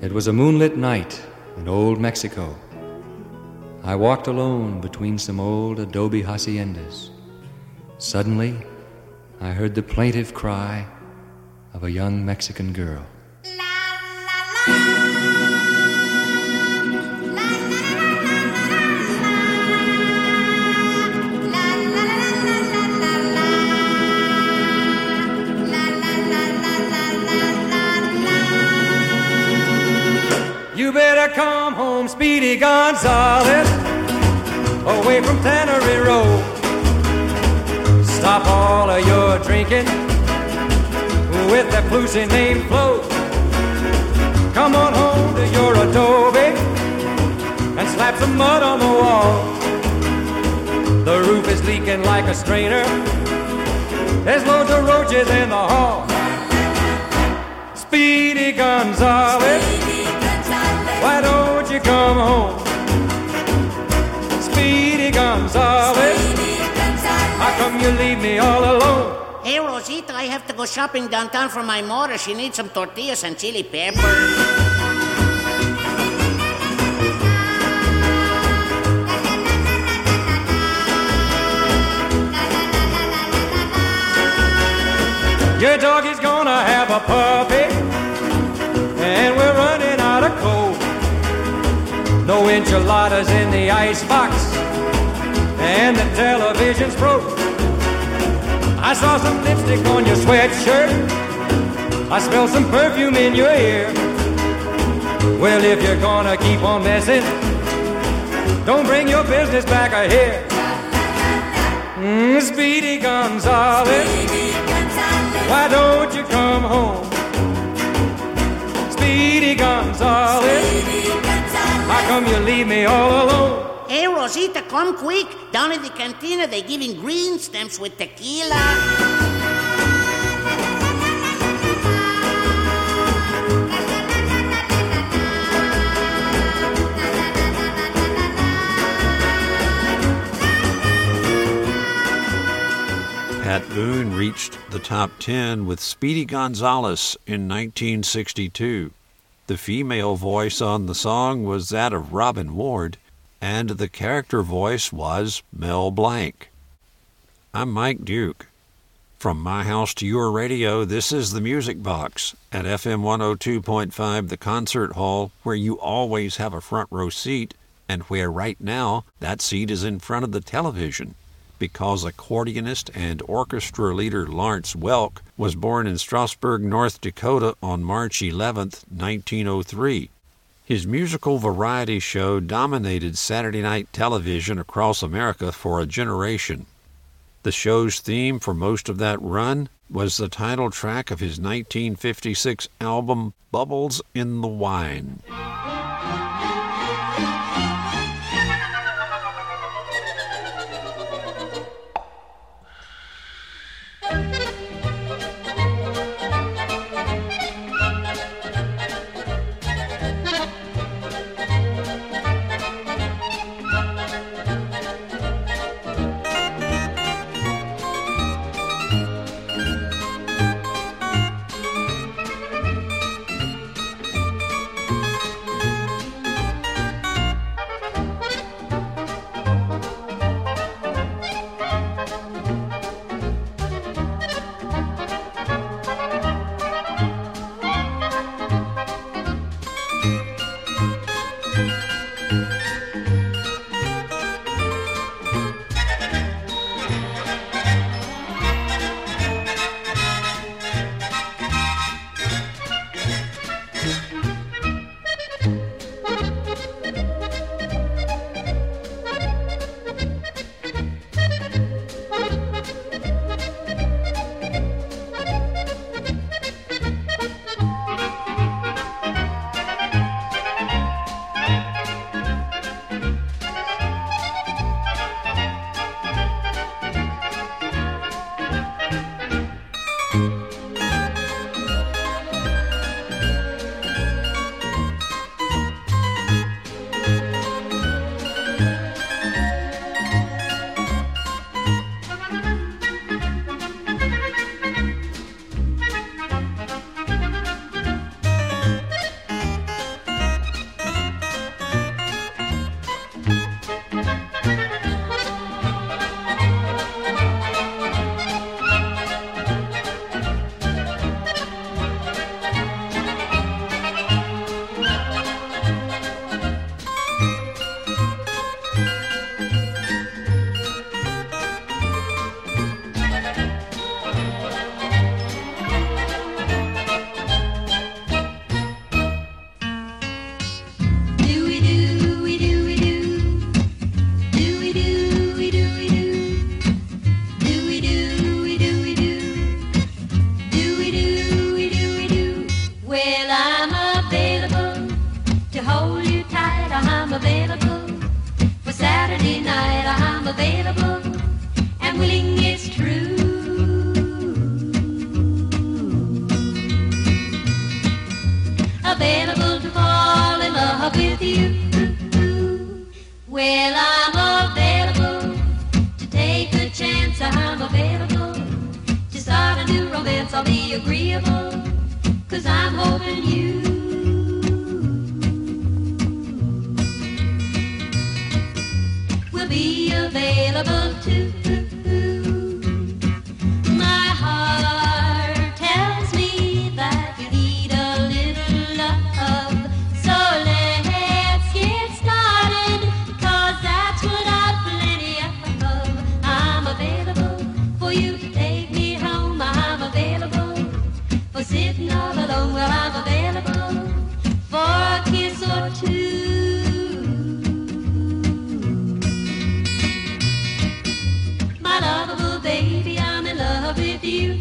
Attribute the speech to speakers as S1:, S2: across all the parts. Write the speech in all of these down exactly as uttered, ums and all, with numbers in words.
S1: It was a moonlit night in old Mexico. I walked alone between some old adobe haciendas. Suddenly, I heard the plaintive cry of a young Mexican girl. You better come home, Speedy Gonzales, away from Tannery Road. Stop all of your drinking with that flusy named Flo. Come on home to your adobe and slap some mud on the wall. The roof is leaking like a strainer. There's loads of roaches in the hall. Speedy Gonzales, why don't you come home? Speedy Gonzales, how come you leave me all alone?
S2: Hey, Rosita, I have to go shopping downtown for my mother. She needs some tortillas and chili pepper.
S1: Your dog is gonna have a puppy, and we're running out of coal. No enchiladas in the icebox, and the television's broke. I saw some lipstick on your sweatshirt. I smell some perfume in your ear. Well, if you're gonna keep on messing, don't bring your business back here. Mm, Speedy Gonzales, why don't you come home? Speedy Gonzales, how come you leave me all alone?
S2: Hey, Rosita, come quick. Down in the cantina, they're giving green stamps with tequila.
S3: Pat Boone reached the top ten with Speedy Gonzales in nineteen sixty-two. The female voice on the song was that of Robin Ward, and the character voice was Mel Blanc. I'm Mike Duke. From my house to your radio, this is the Music Box at F M one oh two point five, the Concert Hall, where you always have a front row seat, and where right now that seat is in front of the television, because accordionist and orchestra leader Lawrence Welk was born in Strasburg, North Dakota on March eleventh, nineteen oh three. His musical variety show dominated Saturday night television across America for a generation. The show's theme for most of that run was the title track of his nineteen fifty-six album, Bubbles in the Wine.
S4: available to fall in love with you. Well, I'm available to take a chance. I'm available to start a new romance. I'll be agreeable, 'cause I'm hoping you will be available too. My heart tells me that you need a little love, so let's get started, 'cause that's what I've plenty of. I'm available for you to take me home. I'm available for sitting all alone. Well, I'm available for a kiss or two. My lovable baby, I'm in love with you.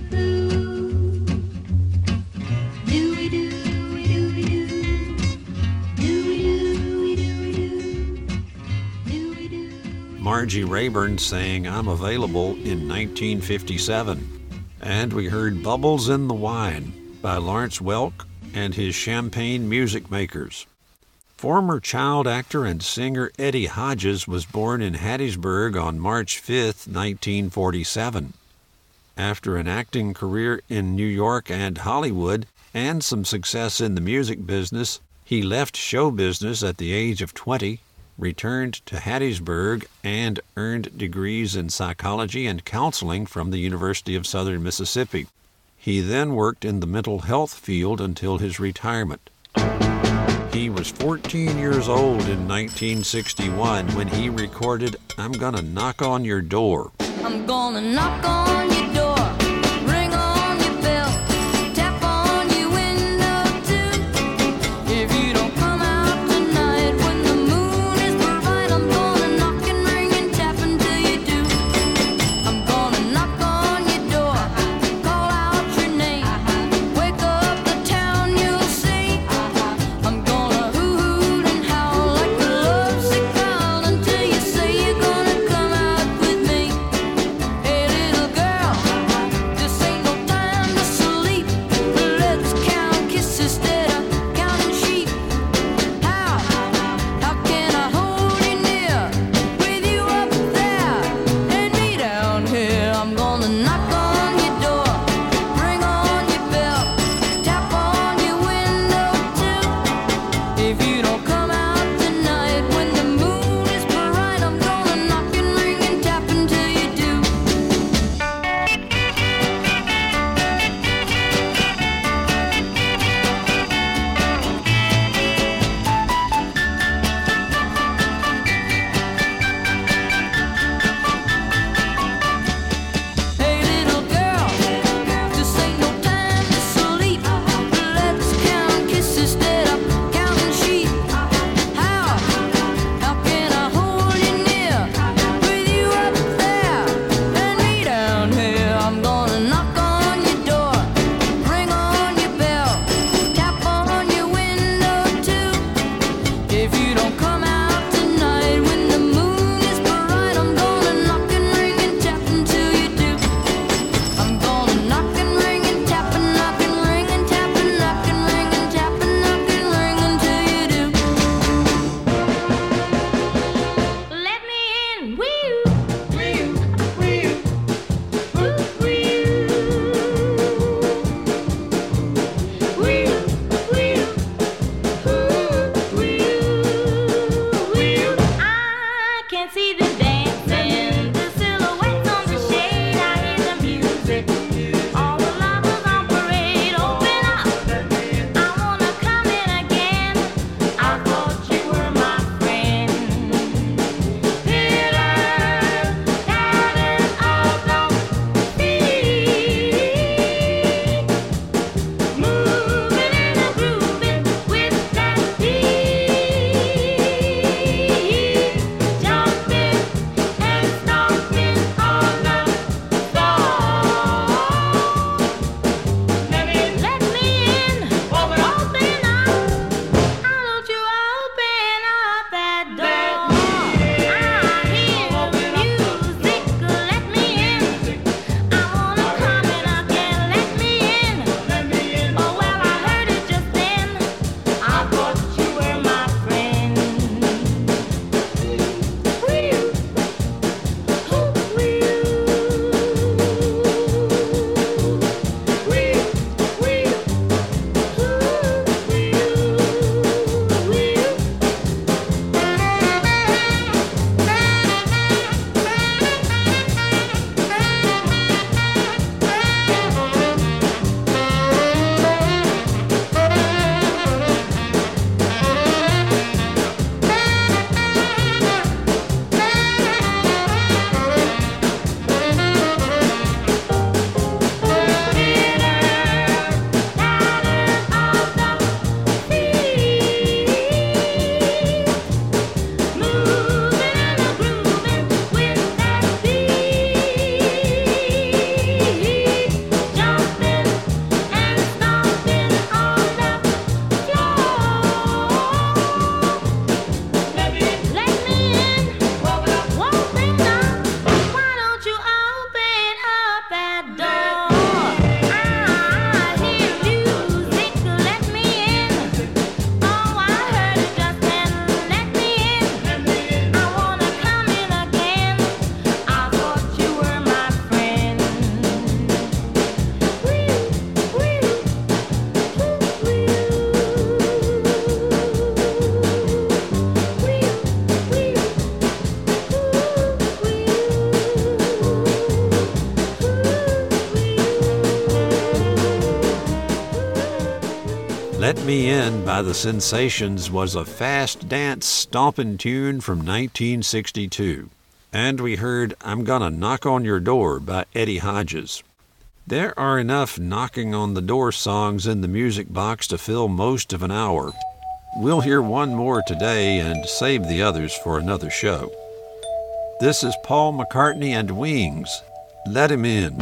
S3: Margie Rayburn sang I'm Available in nineteen fifty-seven. And we heard Bubbles in the Wine by Lawrence Welk and his Champagne Music Makers. Former child actor and singer Eddie Hodges was born in Hattiesburg on March fifth, nineteen forty-seven. After an acting career in New York and Hollywood and some success in the music business, he left show business at the age of twenty, returned to Hattiesburg, and earned degrees in psychology and counseling from the University of Southern Mississippi. He then worked in the mental health field until his retirement. He was fourteen years old in nineteen sixty-one when he recorded I'm Gonna Knock on Your Door.
S5: I'm gonna knock on your door, ring on your bell, tap on your window too. If you don't come out tonight when the moon is bright, I'm gonna knock and ring and tap until you do. I'm gonna knock on your door, call out your name, wake up the town, you'll see. I'm gonna hoot and howl like a lovesick child until you say you're gonna come out with me. Hey little girl,
S3: Let Me In by the Sensations was a fast dance stomping tune from nineteen sixty-two. And we heard I'm Gonna Knock on Your Door by Eddie Hodges. There are enough knocking on the door songs in the music box to fill most of an hour. We'll hear one more today and save the others for another show. This is Paul McCartney and Wings. Let Him In.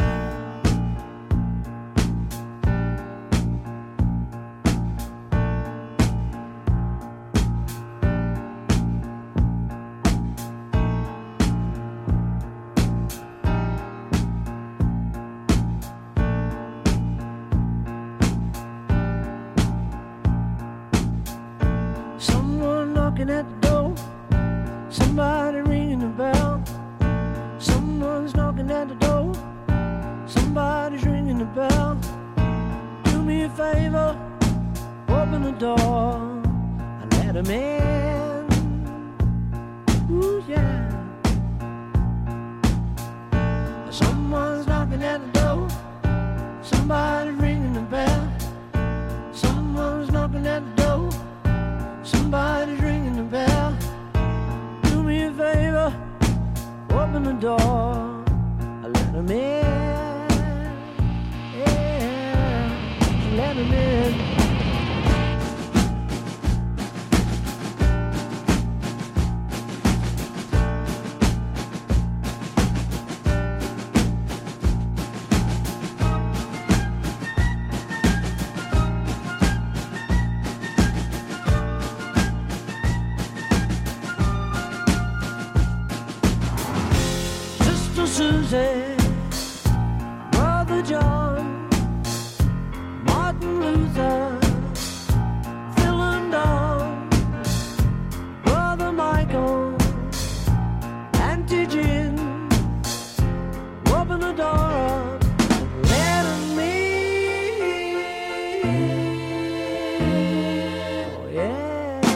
S6: Someone knocking at the door, somebody ringing the bell. Someone's knocking at the door, somebody's ringing the bell. Do me a favor, open the door and let 'em in. Ooh, yeah. Someone's knocking at the door, somebody's ringing the bell. Someone's knocking at the door, somebody's ringing the bell. Do me a favor, open the door, I let 'em in. Yeah, let 'em in. Susie, Brother John, Martin Luther, Phil and Don, Brother Michael, Auntie Jim, open the door up, let 'em in. Oh yeah.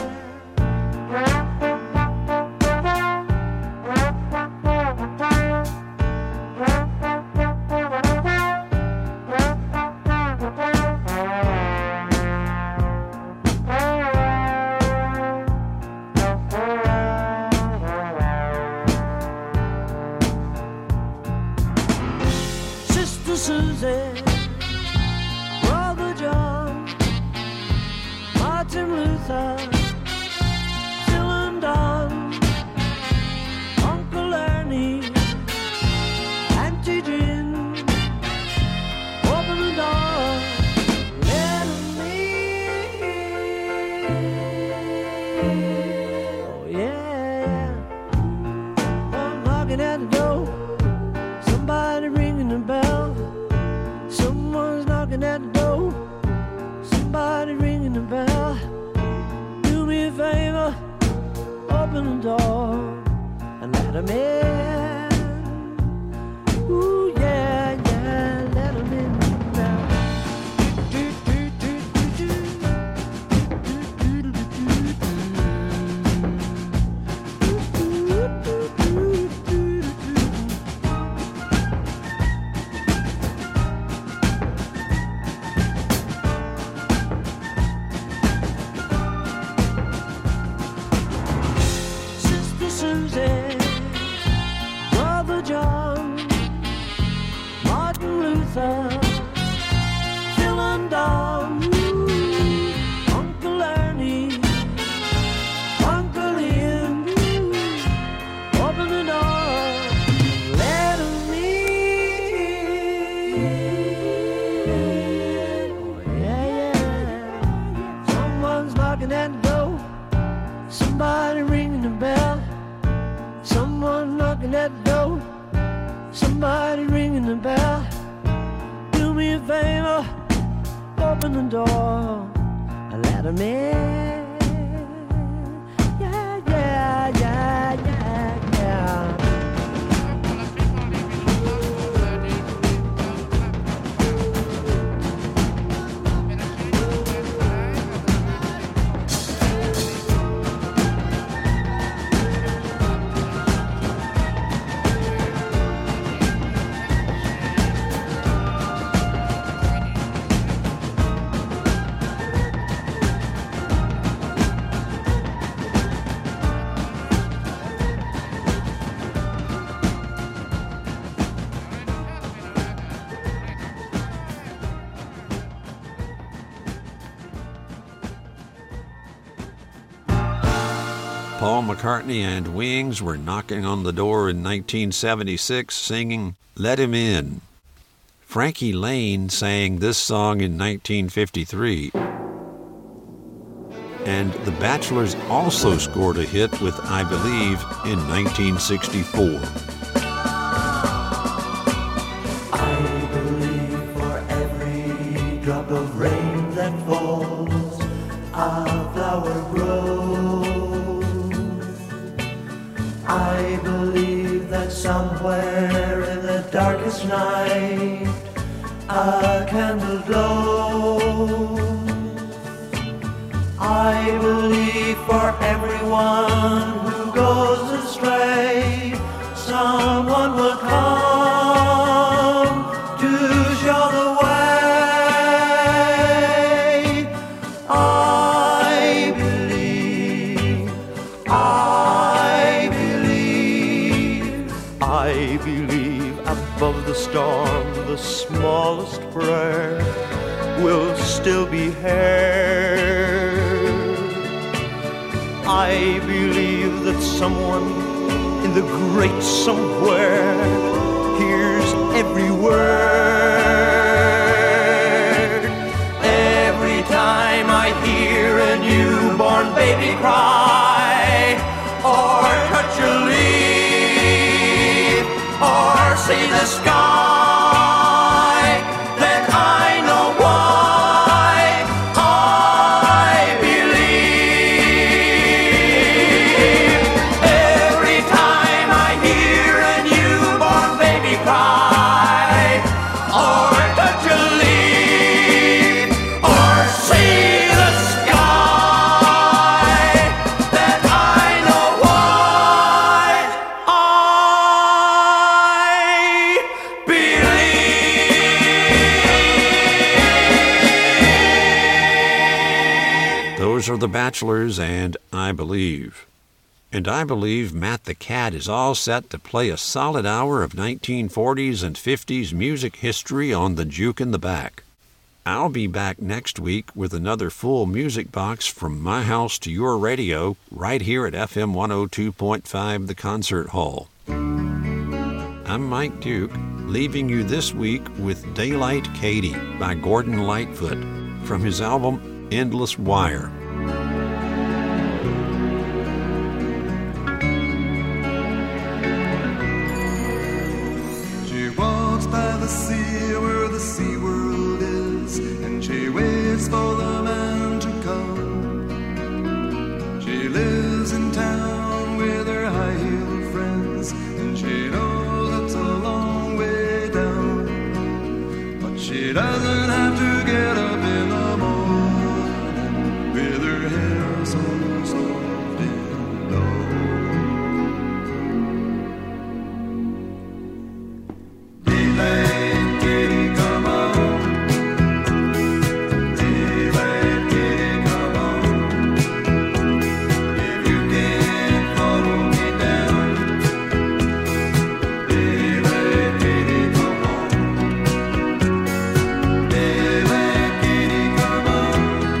S6: Susie, Brother John, Martin Luther, Phil and Don, Uncle Ernie, Auntie Jim, open the door, let 'em in. Oh yeah, I'm knocking at the door, somebody ringing the bell. Someone's knocking at the door, somebody ringing the bell. Do me a favor, open the door and let 'em in. Ooh yeah, yeah, let 'em in now. Do, do, do, do, do. Do, do, do, do, do. Do, do, do, do, do. Susie, Brother John, Martin Luther, Phil and Don, Uncle Ernie, Uncle Ian, open the door, let 'em in. Oh yeah, yeah. Someone's knocking at the door, somebody ringing the bell. Someone knocking at the door, somebody ringing the bell. Do me a favor, open the door and let 'em in. Yeah, yeah, yeah, yeah, yeah.
S3: Paul McCartney and Wings were knocking on the door in nineteen seventy-six singing Let Him In. Frankie Lane sang this song in nineteen fifty-three. And The Bachelors also scored a hit with I Believe in nineteen sixty-four.
S7: I believe for every drop of rain that falls, a flower grows. I believe that somewhere in the darkest night, a candle glows. I believe for everyone who goes astray, someone will come to show the way. I believe, I believe, I believe above the storm, the smallest prayer will still be heard. I believe that someone in the great somewhere hears every word. Every time I hear a newborn baby cry, or touch a leaf, or see the sky, then I know why I believe. Every time I hear a newborn baby cry, or touch a leaf, or see the sky, then I know why I believe.
S3: Those are The Bachelors and I Believe. And I believe Matt the Cat is all set to play a solid hour of nineteen forties and fifties music history on the Juke in the Back. I'll be back next week with another full music box from my house to your radio right here at F M one oh two point five The Concert Hall. I'm Mike Duke, leaving you this week with Daylight Katie by Gordon Lightfoot from his album Endless Wire.
S8: She walks by the sea where the sea world is, and she waits for the man to come. She lives in town with her high-heeled friends, and she knows it's a long way down. But she doesn't have to get up in the morning with her hair so soft and low. Daylight, Katie, come on. Daylight, Katie, come on. If you can't follow me down. Daylight, Katie, come on. Daylight, Katie, come on.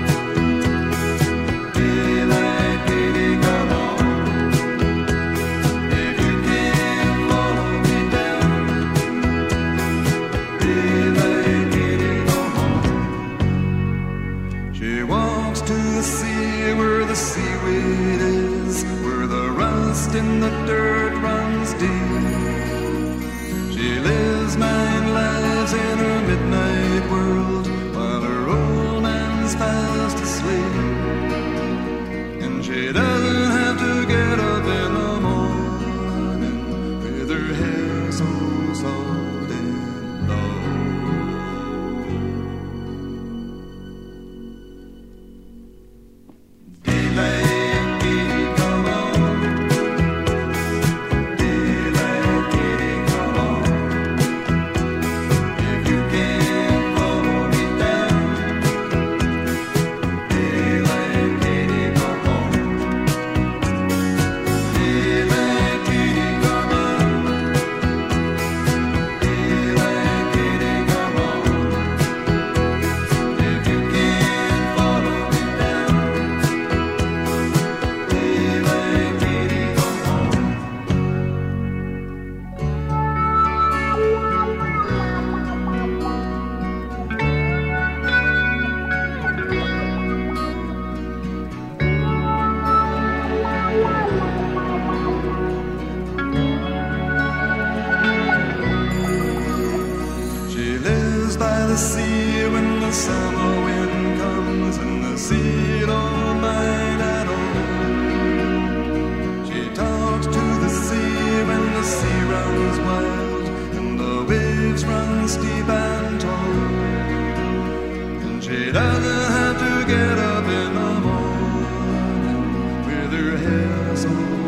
S8: Daylight, Katie, come on. If you can't follow me down. Daylight, Katie, come on. She walks to the sea where the seaweed is, where the rust in the dirt runs deep. She lives nine lives in her midnight world while her old man's fast asleep. And she doesn't have to get up in the morning with her hair so soft and low. Daylight, Katie, come on. Daylight, Katie, come on. If you sea when the summer wind comes and the sea don't mind at all. She talks to the sea when the sea runs wild and the waves run steep and tall. And she doesn't have to get up in the morning with her hair so